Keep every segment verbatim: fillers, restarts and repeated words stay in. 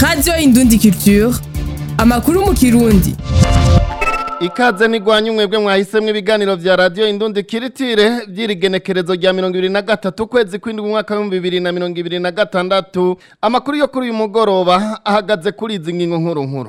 Radio Indundi Culture, amakuru mu Kirundi. Ikaze nigwanye umwebwe mwahisemwe ibiganiro vya Radio Indundi Culture vyirigenekerezo rya mirongo ibiri na gatatu kwezi kw'indwi umwaka wa bibiri na mirongo ibiri na gatandatu. Amakuru yo kuri uyu mugoroba ahagaze kuri izi ngingo nkuru nkuru.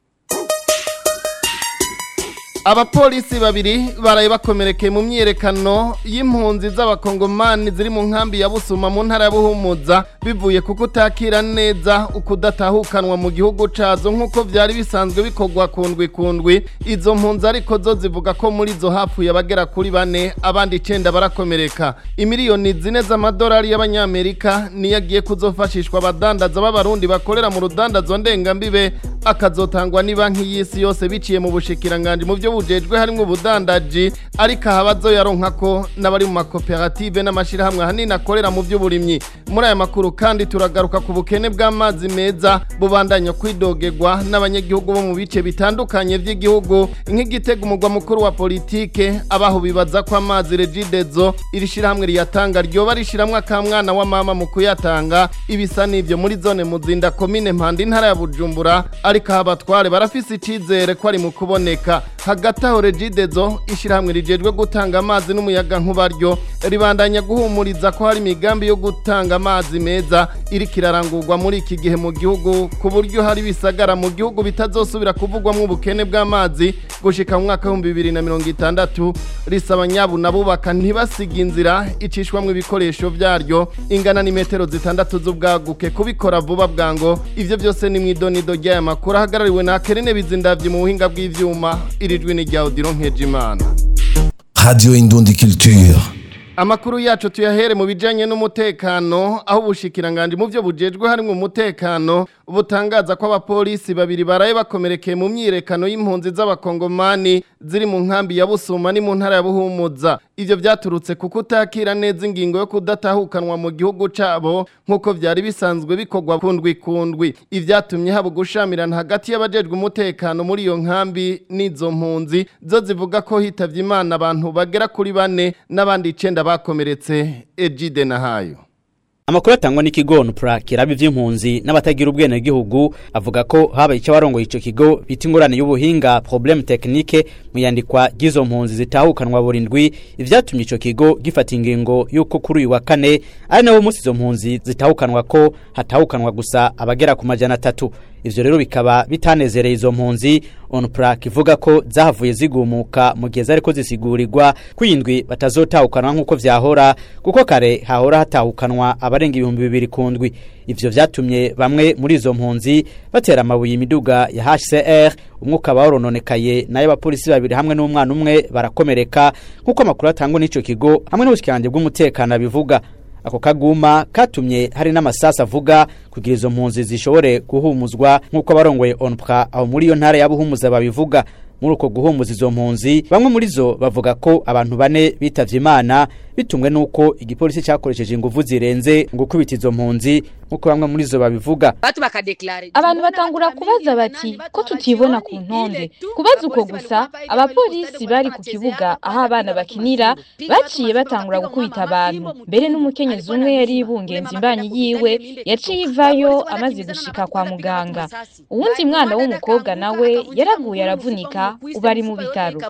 Abapolisi babiri baraye bakomerekeye mu myerekano y'impunzi z'abakongomani ziri mu nkambi ya Busuma mu ntara ya Buhumuza bivuye kuko utakira neza ukudatahukanwa mu gihugu cazo nkuko vyari bisanzwe bikorwa kundwi kundwi. Izo mpunzi ariko zo zivuga ko muri zo hafu yabagera kuri bane abandi icenda barakomereka. Imiliyoni zine z'amadolari y'abanyamerika niyagiye kuzofashishwa abadandaza b'abarundi bakorera mu rudandazo ndengambibe akazotangwa ni banki y'isi yose biciye mu bushikiranganje mu byo bujejwe harimwo ubudandaji ariko ahabazo yaronka ko n'abari mu makoperative n'amashirahamwe hanini akorera mu by'uburimyi. Muri aya makuru kandi turagaruka ku bukene bw'amazi meza bubandanya kwidogerwa n'abanyagihugu bo mu bice bitandukanye by'igihugu nk'igitego umugwa mukuru wa politike abaho bibaza ko amazi Regidezo irishirahamwe riyatanga ryoba rishiramwe akamwana wa mama mu kuyatanga ibisa n'ivyo muri zone Muzinda komine Mpanda intara ya Bujumbura ariko abatware barafise icizere ko ari mu kuboneka. Hagati aho Regidezo ishirahamwe rijejwe gutanga amazi n'umuyaga nkubaryo ribandanya guhumuriza ko hari imigambi yo gutanga amazi meza iri kirarangurwa muri iki gihe mu gihugu ku buryo hari bisagara mu gihugu bitazosubira kuvugwamwo ubukene bw'amazi gushika mu mwaka wa bibiri na mirongo itandatu. Risaba nyabu nabubaka ntibasiga inzira icishwamwe ibikoresho vyaryo ingana ni metero zitandatu z'ubwaguke kubikora vuba bwango. Ivyo byose ni mwidonido ry'aya makuru ahagarariwe na Kerene Bizindavye mu buhinga bw'ivyuma irijwi ni rya Odilon Nkejimana. Radio Indundi Culture. Amakuru yacu tuyahere mu bijanye n'umutekano aho ubushikiranganje mu byo bujejwe harimwo umutekano butangaza ko abapolisi babiri baraye bakomerekeye mu myirekano y'impunzi z'abakongomani ziri mu nkambi ya Busuma ni mu ntara ya Buhumuza. Ivyo vyaturutse kuko utakira neza ingingo yo kudatahukanwa mu gihugu cabo nkuko vyari bisanzwe bikorwa kundwi kundwi. Ivyatumye haba gushamirana hagati y'abajejwe umutekano muri iyo nkambi n'izo mpunzi zo zivuga ko hitavye Imana abantu bagera kuri bane n'abandi icenda bakomeretse. Ejide na hayo. Amakuru atangwa n'ikigo Nupra kirabi vy'impunzi n'abatagira ubwene gihugu avuga ko haba icyo barongo ico kigo bita ingorane y'ubuhinga problème technique mu yandikwa gizo mpunzi zitahukanwa burindwi ivyatumye ico kigo gifata ingingo yuko kuri uyu wa kane ari nawo musi zo mpunzi zitahukanwa ko hatahukanwa gusa abagera ku majana atatu. Ivyo rero bikaba bitanezereye izo mpunzi. Onpra kivuga ko zahavuye zigumuka mu gihe zariko zisigurirwa kwindwi batazotahukanwa nkuko vyahora kuko kare hahora hatahukanwa abarenga ibihumbi bibiri kundwi. Ivyo vyatumye bamwe muri izo mpunzi batera amabuye imiduga ya H C R umwuka barononekaye nayo abapolisi babiri hamwe n'umwana umwe barakomereka nkuko amakuru atangwa n'ico kigo hamwe n'ubushikiranganje bw'umutekano bivuga. Ako kaguma katumye hari n'amasasa avuga kugira izo mpunzi zishobore guhumuzwa nkuko barongoye Onpra aho muri iyo ntara ya Buhumuza babivuga. Muri uko guhumuza izo mpunzi bamwe muri zo bavuga ko abantu bane bitavye Imana bitumwe nuko igipolisi cyakoresheje inguvu zirenze ngo kubita izo mpunzi nkuko bamwe muri zo babivuga. Abantu batangura kubaza bati ko tutibona ku ntonde kubaza uko gusa abapolisi bari ku kibuga aho abana bakinira baciye batangura gukubita abantu mbere n'umukenyezi umwe yari ibungenze imbanyi yiwe yaciye ivayo amaze gushika kwa muganga. Uwundi mwana w'umukobwa nawe yaraguye aravunika ubari mu bitaro.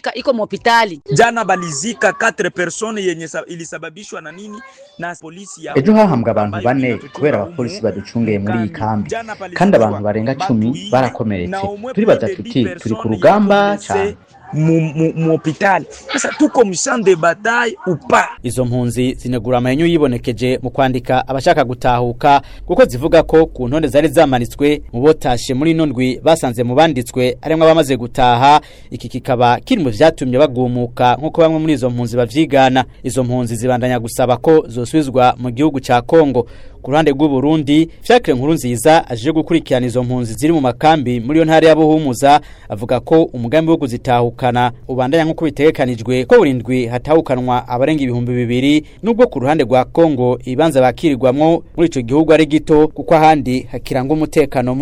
Jana balizika quatre personnes yenye ilisababishwa na nini na polisi ya. Ejo hahambwa abantu bane kubera abapolisi baducungeye muri iyi kambi kandi abantu barenga cumi barakomeretse. Turibaza tuti turi ku rugamba cyane mu hospitali. Sasa tuko msande de bataille upa. Izo mpunzi zinegura amayenyu yibonekeje mu kwandika abashaka gutahuka kuko zivuga ko ku ntonde zari zamanitswe mu botashe muri nondwi basanze mu banditswe aremwe abamaze gutaha. Iki kikaba kiri mu vyatumye bagumuka nkuko bamwe muri izo mpunzi bavyigana. Izo mpunzi zibandanya gusaba ko zosubizwa mu gihugu ca Kongo. Ku ruhande rw'u Burundi Fiacre Nkurunziza aje gukurikirana izo mpunzi ziri mu makambi muri yo ntara ya Buhumuza avuga ko umugambi wo kuzitahukana ubandanya nkuko bitegekanijwe ko burindwi hatahukanwa abarenga ibihumbi bibiri nubwo ku ruhande rwa Kongo ibanza bakirirwamwo muri ico gihugu ari gito kuko ahandi hakiranga umutekano muke.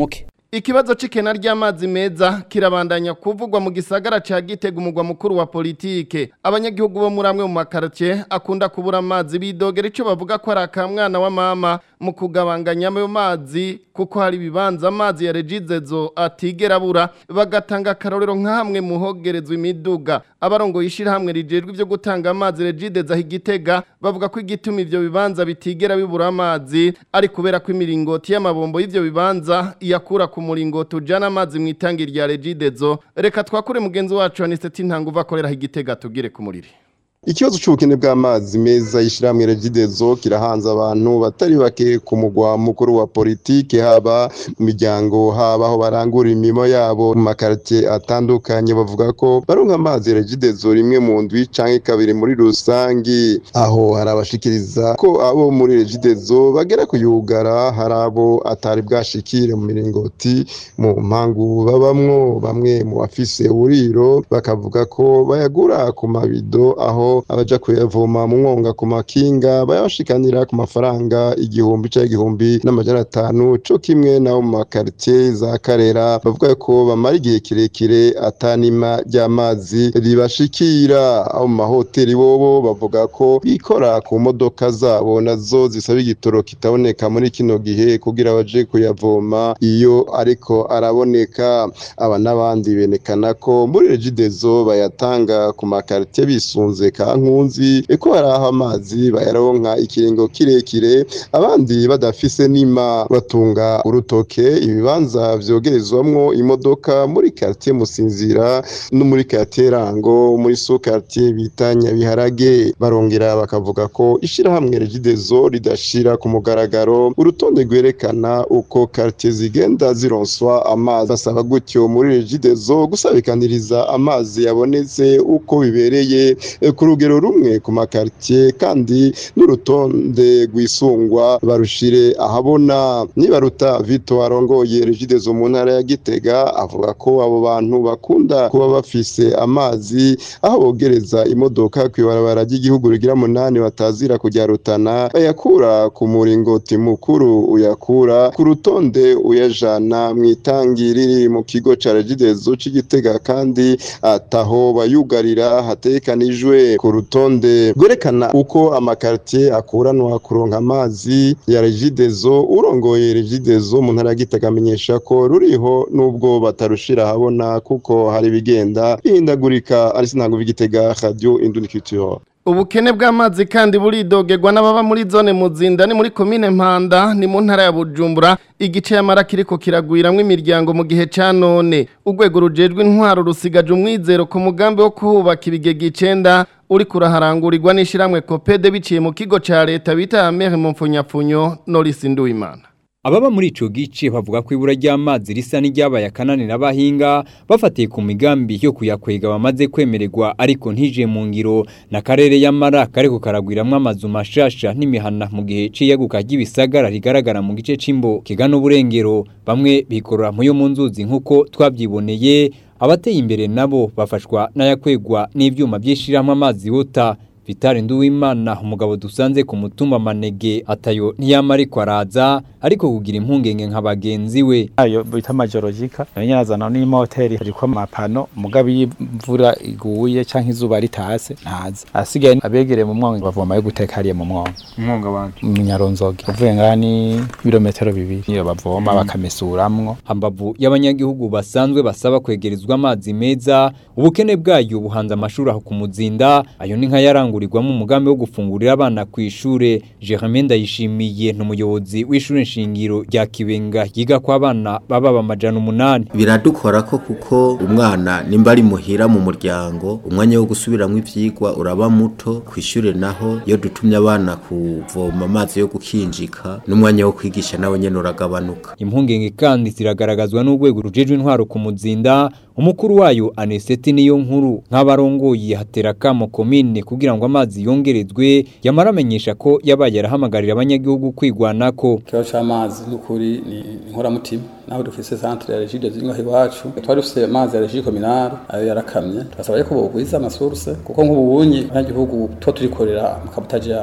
Ikibazo c'ikena ry'amazi meza kirabandanya kuvugwa mu gisagara ca Gitega umugwa mukuru wa politike. Abanyagihugu bo muri amwe mu makartie akunda kubura amazi bidogera ico bavuga ko ari akamwana wa mama mu kugabanganya ayo mazi kuko hari bibanza amazi ya Regidezo atigera bura bagatanga karorero nka hamwe muhogerezwa imiduga. Abarongo yishira hamwe rijejwe ivyo gutanga amazi Regidezo ahigitega bavuga ko igituma ivyo bibanza bitigera bibura amazi ari kubera ko imiringoti y'amabombo y'ivyo bibanza yakura ku muringoti ujana amazi mu itangi rya Regidezo. Reka twakure mugenzi wacu Aniseti Ntanguva akorera higitega tugire ku muriri. Ikibazo c'ubukene bw'amazi meza yishiramwe Regidezo kirahanze abantu batari bake ku mugwa mukuru wa politike haba mu miryango haba aho barangura imimo yabo mu makartie atandukanye bavuga ko baronka amazi Regidezo rimwe mu ndwi canke kabiri muri rusangi aho harabashikiriza ko abo muri Regidezo bagera kuyugara harabo atari bwashikire mu miringoti mu mpangu babamwo bamwe mu bafise uriro bakavuga ko bayagura ku mabido aho abaja kuyavoma mu mwonga ku makinga bayashikanira ku mafaranga igihumbi ca igihumbi n'amajana atanu co kimwe na mu makartie za Karera bavuga ko bamara igihe kirekire atanima ry'amazi ribashikira aho mu mahoteli bobo bavuga ko bikora ku modoka zabo nazo zisaba igitoro kitaboneka muri kino gihe kugira baje kuyavoma iyo ariko araboneka aba nabandi benekana ko muri Regidezo bayatanga ku makartie bisunze kankunzi eko haraho amazi bayaronka ikiringo kirekire abandi badafise nima batunga urutoke ibibanza vyogerezwamwo imodoka muri quartier Musinzira no muri quartier Rango muri so quartier bitanya biharage barongera bakavuga ko ishira hamwe Regidezo ridashira ku mugaragaro urutonde gwerekana uko quartier zigenda zironswa amazi basaba gutyo muri Regidezo gusabikaniriza amazi yabonetse uko bibereye ku rugero rumwe ku makartie kandi n'urutonde rwisungwa barushire ahabona nibaruta Vito arongoye Regidezo mu ntara ya Gitega avuga ko abo bantu bakunda kuba bafise amazi aho bogereza imodoka kwibarabara ry'igihugu rigira munani batazira kujya rutana bayakura ku muringoti mukuru uyakura ku rutonde uyajana mu itangi riri mu kigo ca Regidezo c'Igitega kandi ataho bayugarira hatekanijwe ku rutonde gwerekana uko amakartie akuranwa kuronka amazi ya Regidezo urongoye Regidezo mu ntara ya Gitega amenyesha ko ruriho nubwo batarushira habona kuko hari bigenda bihindagurika ari sinango bigitega Radio Induniculture. Ubukene bw'amazi kandi buridogerwa n'ababa muri zone Muzinda ni muri commune Mpanda ni mu ntara ya Bujumbura igice y'amara kiriko kiragwiramwe imiryango mu gihe ca none urwego rujejwe intwaro rusigaje umwizero ku mugambi wo kubaka ibigega icenda uri kuraharangurirwa n'ishiramwe Kopede biciye mu kigo ca leta bita Mère Mumfunyapfunyo Norisi Nduwimana. Ababa muri ico gice bavuga ko ibura ry'amazi risa n'iryabaye akananira abahinga bafatiye ku migambi yo kuyakwega bamaze kwemererwa ariko ntije mu ngiro na karere y'amara kariko karagwiramwe amazu mashasha n'imihana mu gihe ciyaguka ry'ibisagara rigaragara mu gice c'imbo kigana uburengero bamwe bikorora mu yo mu nzuzi nkuko twabyiboneye abateye imbere nabo bafashwa n'ayakwegwa n'ivyuma byishiramwe amazi wota Vitali Nduwimana umugabo dusanze ku mutumba Manege atayo ntiyamari kwaraza ariko kugira impungenge nk'abagenzi we ayo bita majorogika nyazana ni moteri ariko mapano mugabi imvura iguye canke izuba ritase ntaza asigaye abegere mu mwonga bavoma yo guteka hariye mu mwonga umwonga wanje mu Nyaronzoge uvuye ngani kilometero bibiri iyo bavoma mm. bakamesuramwo hambavu y'abanyagihugu basanzwe basaba kwegerezwa amazi meza ubukene bwayo buhanza amashuri aho ku Muzinda ayo ni nka yarangu gurirwamo umugambi wo gufungurira abana ku ishure Jermaine Ndayishimiye n'umuyobozi w'ishure nshingiro rya Kibenga yiga kwa abana baba bamajana umunani biradukora ko kuko umwana nimba ari muhira mu muryango umwanya wo gusubiramwe ivyigwa uraba muto ku ishure naho yo dutumye abana kuvoma amazi yo gukinjika n'umwanya wo kwigisha nawe nyene uragabanuka impungenge kandi ziragaragazwa n'urwego rujejwe intwaro ku Muzinda umukuru wayo Aneseti niyo nkuru nk'abarongoye hatera kamo komine kugira ngo amazi yongerezwe yamaramenyesha ko yabaye yarahamagarira abanyagihugu kwigwanako kiyo cy'amazi n'ukuri ni inkora mutima naho dufise centre ya Regidezo zinga iwacu twari dufise amazi ya Regie communale ayo yarakamye twasaba ko bogwiza amasource kuko nk'ubunyi abanyagihugu to turikorera mu kabutaje yacu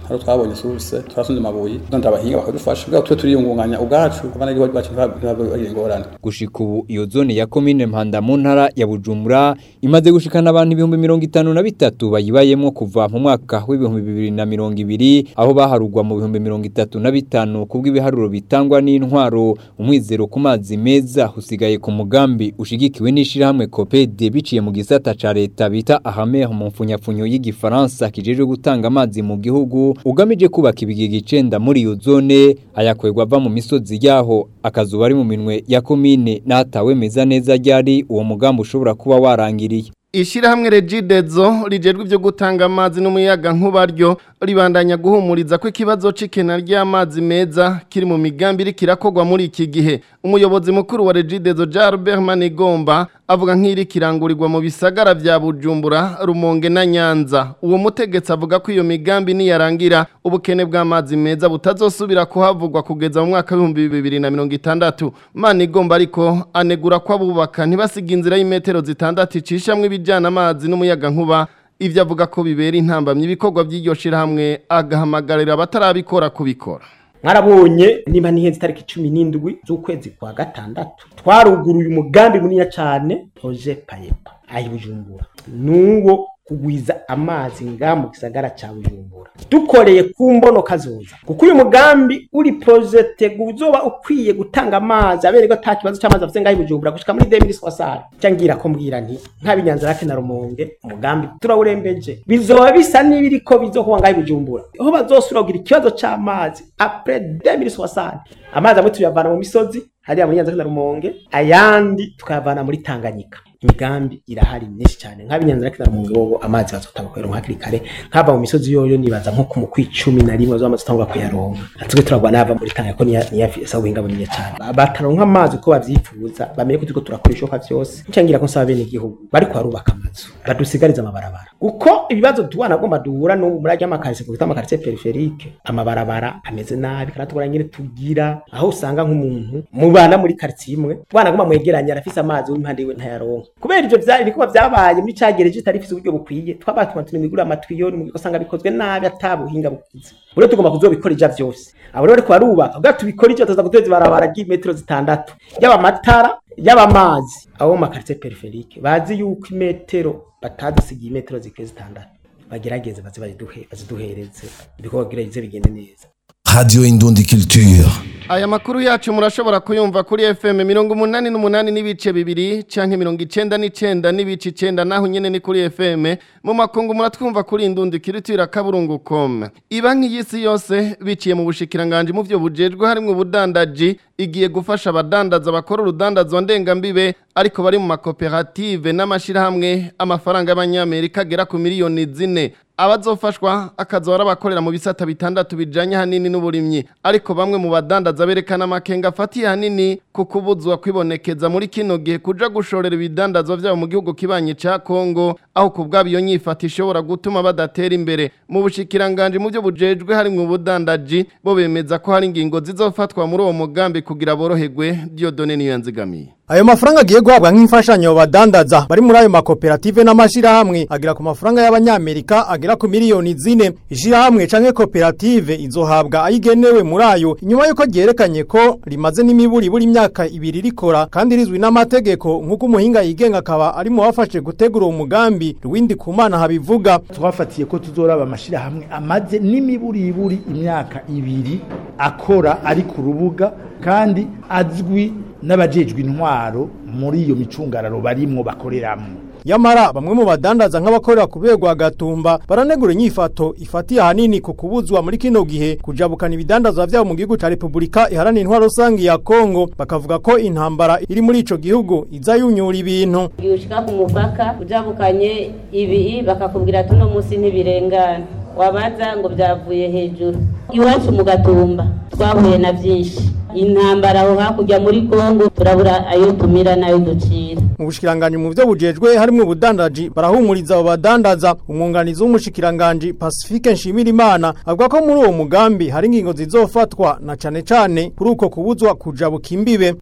hari twabonye source twasunze mabuye donda abahinga bakadufasha bwa twe turiyungunganya ubwacu abana giho bacu ngorane. Gushika ubu iyo zone ya commune Mpanda mu ntara ya Bujumbura imaze gushikana abantu ibihumbi mirongo itanu na bitatu bayibayemo kuva mu mwaka w'ibihumbi bibiri na mirongo ibiri aho baharugwa mu bihumbi mirongo itatu na bitanu kubw'ibiharuro bitangwa n'intwaro. Umwizero ku mazi meza usigaye ku mugambi ushigikiwe n'ishirahamwe Copede biciye mu gisata ca leta bita Ahamer mu mfunyapfunyo y'igifaransa kijeje gutanga amazi mu gihugu ugamije kubaka ibigega icenda muri iyo zone ayakwegwa ava mu misozi yaho akazuba ari mu minwe ya komine n'atawe meza neza ryari uwo mugambi ushobora kuba warangiriye. Ishirahamwe Regidezo rijejwe ivyo gutanga amazi n'umuyaga nkubaryo ribandanya guhumuriza ko ikibazo c'ikena ry'amazi meza kiri mu migambi iri kirakogwa muri iki gihe. Umuyobozi mukuru wa Regidezo Albert Manigomba avuga nk'iri kirangurirwa mu bisagara vya Bujumbura, Rumonge na Nyanza. Uwo mutegetsi avuga ko iyo migambi niyarangira ubukene bw'amazi meza butazosubira kuhavugwa kugeza mu mwaka w'ibihumbi bibiri na mirongo itandatu. Manigomba ariko anegura ko abubaka ntibasiga inzira y'imetero zitandatu icishamwe ibijana amazi n'umuyaga nkuba. Ivyo avuga ko bibera intambamye ibikorwa by'iryo shirahamwe agahamagarira abatarabikora kubikora. Mwarabonye nimba nihenze tariki cumi n'indwi z'ukwezi kwa gatandatu twaruguruye umugambi munini cyane projet Payepa ayi Bujumbura nuwo kugwiza amazi ngamu gisagara cha Bujumbura dukoreye ku mbono kazoza kuko uyu mugambi uri project guzoba ukwiye gutanga amazi aberego ta kibazo cy'amazi afite ngayi Bujumbura gushika muri deux mille soixante cyangira ko mbwira nti nka binyanza rake na Rumonge umugambi turawurembeje bizoba bisa nibiriko bizokuba ngayi Bujumbura aho bazosuragira ikibazo cy'amazi après deux mille soixante amazi amwe tuyavana mu misozi hariya muri Nyanza na Rumonge ayandi tukayavana muri Tanganyika. Imigambi irahari myinshi cyane nk'abinyanza rake na Rumonge bobo amazi bazotanga kwero hakiri kare nkava mu misozi yoyo nibaza nko ku mukwi cumi na rimwe zo amazi tangwa kuyaronka atwe turagwa nava muri Tanganyika ko ni yafisa ubuhinga bunini cyane bataronka amazi ko bavyifuza bamenye ko turiko turakoresha ko byose ncangira ko nsaba bene igihugu bari kwarubaka amazu badusigariza amabarabara uko ibibazo duwana gomba duhura no muri ajya amakarise kuko amakarise peripherique amabarabara ameze nabi karatubura nyine tugira aho usanga nk'umuntu mubana muri quartier imwe bwana goma mwegeranya arafisa amazi w'impande iwe ntayaronka kubera ivyo vyari bikuba vyabaye muri cagereje tarifise uburyo bukwiye twabatuma tunimigura amatwiyoni mu gusanga bikozwe nabi atabuhinga bukize bure tugomba kuzobikorija vyose abo rero barubaka ubwa tubikorije ataza guteza barabara metero zitandatu yaba matara yaba amazi abo makarite peripherique bazi yuko imetero batadisigiye metero zikeze zitandatu bagerageze bazi baziduhe baziduhereze ibikorwa gireze bigende neza. Radio Indundi Culture. Aya makuru yacu murashobora kuyumva kuri F M mirongo umunani n'umunani n'ibice bibiri canke mirongo icenda n'icenda n'ibice icenda naho nyene ni kuri F M mu makungu muratwumva kuri Indundi Culture kaburungu com. Ibanki y'isi yose biciye mu bushikiranganje mu vyo bujejwe harimo ubudandaji igiye gufasha abadandaza bakora urudandazwa ndengambibe ariko bari mu makoperative n'amashirahamwe amafaranga y'abanyamerika agera ku miliyoni zine. Abazofashwa akazora abakorera mu bisata bitandatu bijanye hanini n'uburimyi ariko bamwe mu badandaza berekana amakenga afatiye hanini ku kubuzwa kwibonekeza muri kino gihe kuja gushorera ibidandazwa vyabo mu gihugu kibanye ca Kongo aho kubwabo iyo nyifata ishobora gutuma badatera imbere. Mu bushikiranganje mu byo bujejwe hari mu budandaji bo bemeza ko hari ingingo zizofatwa muri uwo mugambi kugira boroherwe Dieudonne Niyanzigamiye. Ayo mafaranga agiye guhabwa nk'imfashanyo badandaza bari muri ayo makoperative n'amashirahamwe agira ku mafaranga y'abanyamerika agera ku miliyoni zine. Ishirahamwe canke koperative izohabwa ayigenewe muri ayo inyuma yuko ryerekanye ko rimaze n'imiburi buri imyaka ibiri rikora kandi rizwi n'amategeko nk'uko umuhinga yigenga akaba ari mu bafashe gutegura umugambi Rwindi Kumana habivuga. Twafatiye ko tuzoraba amashirahamwe amaze n'imiburi iburi imyaka ibiri akora ari ku rubuga kandi azwi n'abajejwe intwaro muri iyo micungararo barimwo bakoreramwo. Yamara bamwe mu badandaza nk'abakorera kubegwa gatumba baranegura inyifato ifatiye hanini ku kubuzwa muri kino gihe kujabukana ibidandazwa vyabo mu gihugu ca Republika iharanira intwaro rusangi ya Kongo bakavuga ko intambara iri muri ico gihugu izayunyura ibintu. Yushika ku mupaka kujabukanye ibi bakakubwira tuno musi ntibirengana wabaza ngo byavuye hejuru. Iwacu mu gatumba twahuye na vyinshi intambara aho hakurya muri Kongo turabura ayo tumira nayo ducira. Mu bushikiranganje mu byo bujejwe harimo ubudandaji barahumuriza abo badandaza. Umwunganizi w'umushikiranganje Pacifique Nshimirimana avuga ko muri uwo mugambi hari ingingo zizofatwa na cane cane kuri uko kubuzwa kujabuka imbibe.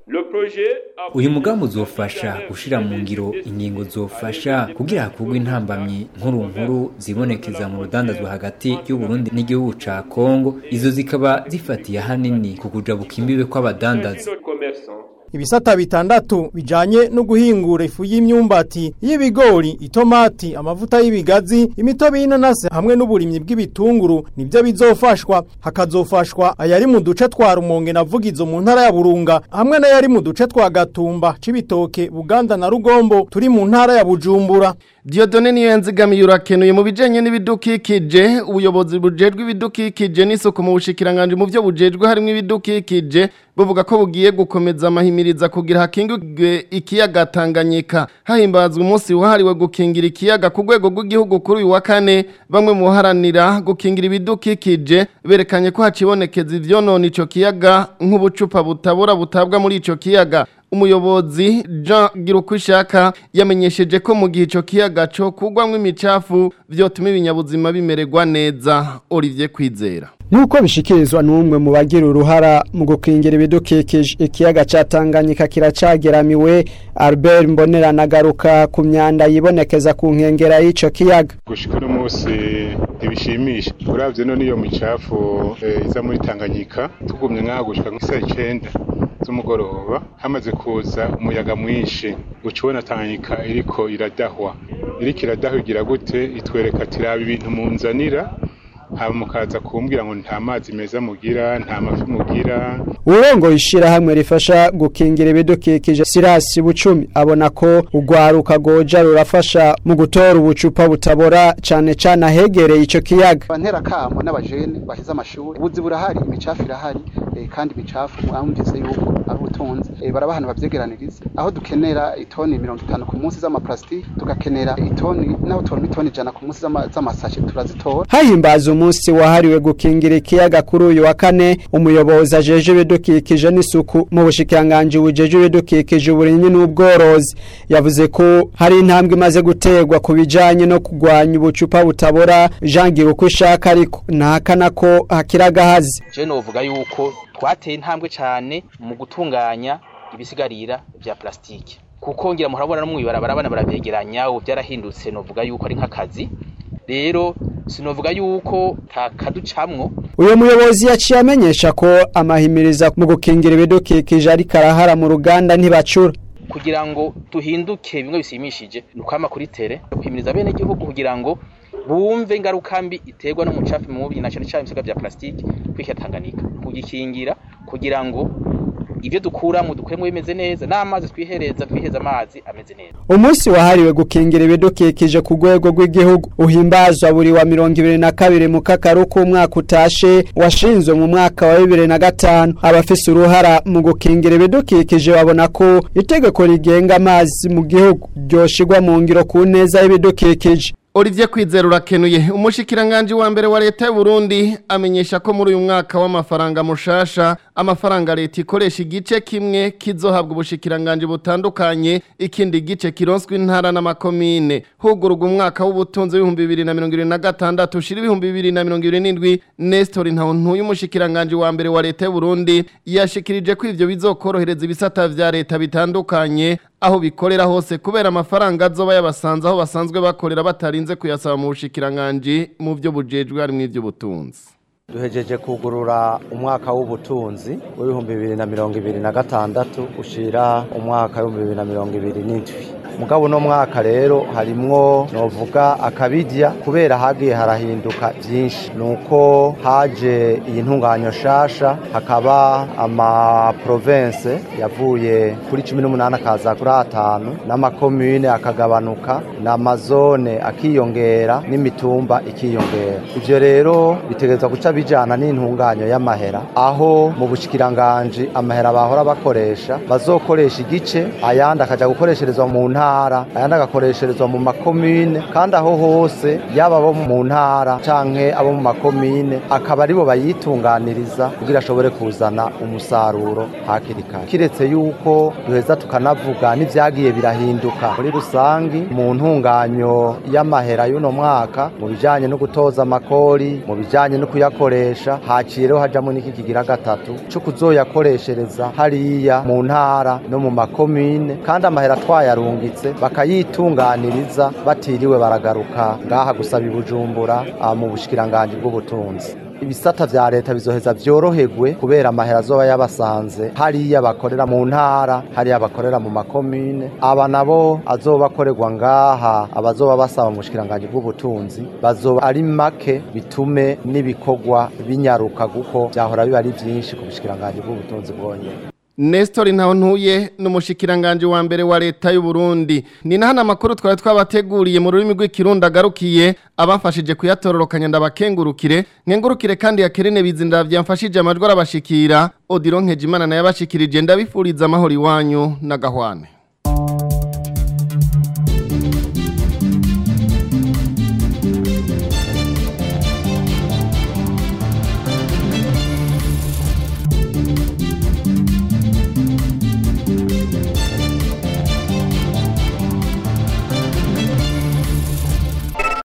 uyu mugambi uzofasha gushira mu ngiro ingingo zofasha kugira hakugwe intambamyi nkuru nkuru zibonekeza mu rudandazwa hagati y'u Burundi n'igihugu ca Kongo, izo zikaba zifatiye hanini ku kujabuka imbibe kw'abadandaza. Ibisata bitandatu bijanye no guhingura ifu y'imyumbati, y'ibigori, itomati, amavuta y'ibigazi, imitobe y'inanasi hamwe n'uburimyi bw'ibitunguru nibyo bizofashwa. Hakazofashwa ayari mu duce twa Rumonge na Vugizo mu ntara ya Burunga hamwe n'ayari mu duce twa Gatumba, Cibitoke, Buganda na Rugombo turi mu ntara ya Bujumbura. Diodone niyo yanzigamiye urakenuye mu bijanye n'ibidukikije, ubuyobozi bujejwe ibidukikije n'isuku mu bushikiranganje mu byo bujejwe harimo ibidukikije buvuga ko bugiye gukomeza amahimiriza kugira hakingirwe ikiyaga Tanganyika. Hahimbazwa umunsi wahariwe gukingira ikiyaga ku rwego rw'igihugu kuri uyu wa kane, bamwe mu haranira gukingira ibidukikije berekanye ko hacibonekeza ivyonona ico kiyaga nk'ubucupa butabura butabwa muri ico kiyaga. Umuyobozi Jean Girukwishaka yamenyesheje ko mu gihe ico kiyaga cyo kugwamwe imicafu vyotuma ibinyabuzima bimererwa neza. Olivier Kwizera Nuko bishikirizwa n'umwe mu bagira uruhara mu gukingira ibidukikije, ikiyaga ca Tanganyika kiracageramiwe. Albert Mbonera nagaruka ku myanda yibonekeza ku nkengera y'ico kiyaga. Gushika no munsi ibishimisha uravye no niyo micafu e, iza muri Tanganyika tugumye nka gushika nk'isa icenda z'umugoroba hamaze kuza umuyaga mwinshi ucubona Tanganyika iriko iradahwa iriko iradahwa igira gute itwereka tiraba ibintu munzanira haba mukaza kumbwira ngo nta mazi meza mugira nta mafi mugira. Urongo ishira hamwe rifasha gukingira ibidukikije Sirasi Bucumi abona ko ugwaruka goja rurafasha mu gutora ubucupa butabora cane cane ahegereye ico kiyaga. Bantera kamo n'abajene bahize amashuri ubuzi burahari, imicafu irahari e, kandi imicafu mwamvise yuko ari ubutunzi e, barabahana bavyegeraniriza aho dukenera itoni mirongo itanu ku munsi z'ama plastic tugakenera itoni naho toni itoni jana ku munsi z'amasashe turazitora. Hahimbaza umunsi wahariwe gukingira ikiyaga kuri uyu wa kane, umuyobozi ajeje ibidukikije n'isuku mu bushikiranganje bujeje ibidukikije uburimyi n'ubworozi yavuze ko hari intambwe imaze gutegwa ku bijanye no kugwanya ubucupa butabora. Jean Girukwishaka ariko nahakana ko hakiragahazi. Je novuga yuko twateye intambwe cyane mu gutunganya ibisigarira vya plastike, kuko ngira muharabona no mu ibarabara abana baravyegeranya ubu byarahindutse. Novuga yuko ari nk'akazi rero, sinovuga yuko takaducamwo. Uyo muyobozi yaciye amenyesha ko amahimiriza mu gukingira ibidukikije ari karahara mu ruganda ntibacura. Kugira ngo tuhinduke bimwe bisimishije nukama kuri tere guhimiriza bene igihugu kugira ngo bumve ingaruka mbi iterwa no mucafu mu mubiri na cyane cyane ibisiga vya plastike kwika Tanganyika, kugikingira kugira ngo ibyo dukura mu dukwemwe bimeze neza n'amazi twihereza twiheza amazi ameze neza. Umunsi wahariwe gukingira ibidukikije ku rwego rw'igihugu uhimbazwa buri wa mirongo ibiri na kabiri mu kakaruko umwaka utashe washinzwe mu mwaka wa bibiri na gatanu. Abafise uruhara mu gukingira ibidukikije babona ko itegeko rigenga amazi mu gihugu ryoshirwa mu ngiro ku neza y'ibidukikije. Olivier Kwizera urakenuye. Umushikiranganje wa mbere wa leta y'u Burundi amenyesha ko muri uyu mwaka w'amafaranga mushasha amafaranga leta ikoresha igice kimwe kizohabwa ubushikiranganje butandukanye, ikindi gice kironswe intara n'amakomine. Hugurugwa umwaka w'ubutunzi w'ibihumbi bibiri na mirongo ibiri na gatandatu ushira ibihumbi bibiri na mirongo ibiri n'indwi. Nestor Ntahontu y'umushikiranganje wa mbere wa leta y'u Burundi yashikirije ko ivyo bizokorohereza ibisata vya leta bitandukanye aho bikorera hose kubera amafaranga azoba yabasanze aho basanzwe bakorera batarinze kuyasaba mu bushikiranganje mu byo bujejwe hari mu ivyo butunzi. Duhejeje kugurura umwaka w'ubutunzi w'ibihumbi bibiri na mirongo ibiri na gatandatu ushira umwaka w'ibihumbi bibiri na mirongo ibiri n'indwi. Mugabo no mwaka rero harimwo novuga akabidya kubera hagiye harahinduka byinshi, nuko haje iyi ntunganyo shasha hakaba ama province yavuye kuri cumi n'umunani akaza kuri atanu n'amakomune akagabanuka n'amazone akiyongera n'imitumba ikiyongera. Ivyo rero bitegerezwa guca bijana n'intunganyo y'amahera, aho mu bushikiranganje amahera bahora bakoresha bazokoresha igice ayandi akaja gukoresherezwa mu ntara ntara ayandi agakoresherezwa mu makomine kandi aho hose yaba abo mu ntara canke abo mu makomine akaba aribo bayitunganiriza kugira ashobore kuzana umusaruro hakiri kare kiretse yuko duheza tukanavuga n'ivyagiye birahinduka muri rusangi mu ntunganyo y'amahera y'uno mwaka mu bijanye no gutoza amakori mu bijanye no kuyakoresha haciyeho hajamo n'iki kigira gatatu cyo kuzoyakoreshereza hariya mu ntara no mu makomine kandi amahera twayarungitse bakayitunganiriza batiriwe baragaruka ngaha gusaba ibujumbura mu bushikiranganje bw'ubutunzi ibisata vya leta bizoheza vyoroherwe kubera amahera azoba yabasanze hariya bakorera mu ntara hariya bakorera mu makomine aba nabo azoba akorerwa ngaha abazoba basaba mu bushikiranganje bw'ubutunzi bazoba ari make bitume n'ibikorwa binyaruka guko byahora biba ari vyinshi ku bushikiranganje bw'ubutunzi bwonyene. Nestor Ntahontuye n'umushikiranganje wa mbere wa leta y'u Burundi ni nahana amakuru twari twabateguriye mu rurimi rw'ikirundi agarukiye abafashije kuyatororokanya ndabakengurukire nkengurukire kandi yakerene bizinda byamfashije amajwi arabashikira Odironke Jimana na yabashikirije ndabifuriza amahoro iwanyu na gahwane.